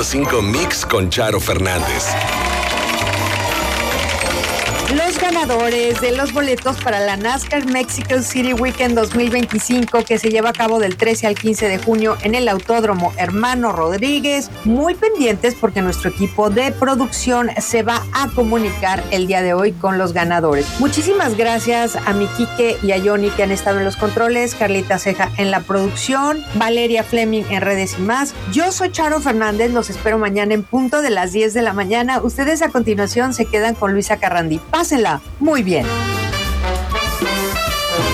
100.5 Mix con Charo Fernández. Los ganadores de los boletos para la NASCAR Mexico City Weekend 2025, que se lleva a cabo del 13 al 15 de junio en el Autódromo Hermano Rodríguez, muy pendientes porque nuestro equipo de producción se va a comunicar el día de hoy con los ganadores. Muchísimas gracias a mi Quique y a Johnny que han estado en los controles, Carlita Ceja en la producción, Valeria Fleming en redes y más. Yo soy Charo Fernández, los espero mañana en punto de las 10 de la mañana. Ustedes a continuación se quedan con Luisa Carrandi. Pásenla muy bien.